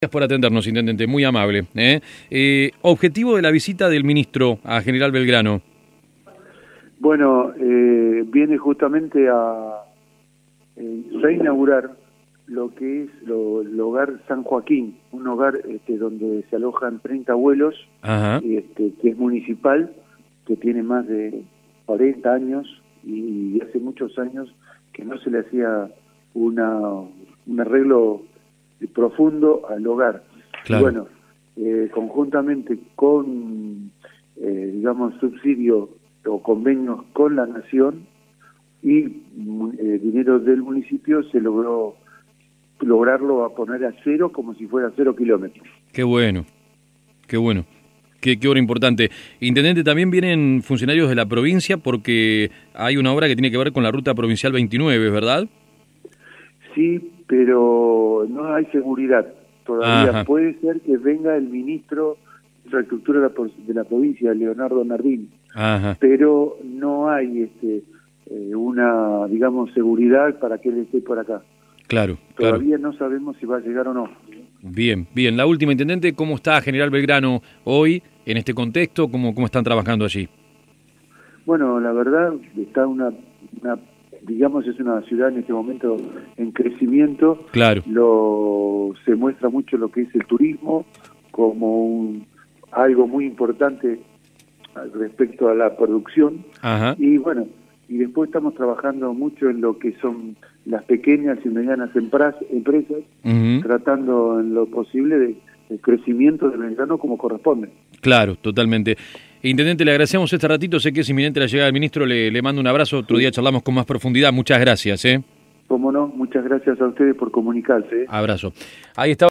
Gracias por atendernos, intendente, muy amable. Objetivo de la visita del ministro a General Belgrano. Bueno, viene justamente a reinaugurar lo que es el hogar San Joaquín, un hogar donde se alojan 30 abuelos, que es municipal, que tiene más de 40 años y hace muchos años que no se le hacía un arreglo profundo al hogar. Claro. Y bueno, conjuntamente con, subsidio o convenios con la Nación y dinero del municipio, se lograrlo a poner a cero como si fuera 0 kilómetros. Qué bueno, qué bueno. Qué obra importante. Intendente, también vienen funcionarios de la provincia porque hay una obra que tiene que ver con la ruta provincial 29, ¿verdad? Sí, pero no hay seguridad todavía. Ajá. Puede ser que venga el ministro de Infraestructura de la provincia, Leonardo Nardini, pero no hay una, seguridad para que él esté por acá. Claro. Todavía no sabemos si va a llegar o no. Bien. La última, intendente, ¿cómo está General Belgrano hoy en este contexto? ¿Cómo están trabajando allí? Bueno, la verdad está es una ciudad en este momento en crecimiento. Claro. Se muestra mucho lo que es el turismo como algo muy importante respecto a la producción. Ajá. Y bueno, y después estamos trabajando mucho en lo que son las pequeñas y medianas empresas, tratando en lo posible del crecimiento del Belgrano como corresponde. Claro, totalmente. Intendente, le agradecemos este ratito, sé que es inminente la llegada del ministro, le mando un abrazo, otro día charlamos con más profundidad, muchas gracias. Cómo no, muchas gracias a ustedes por comunicarse. Abrazo. Ahí está.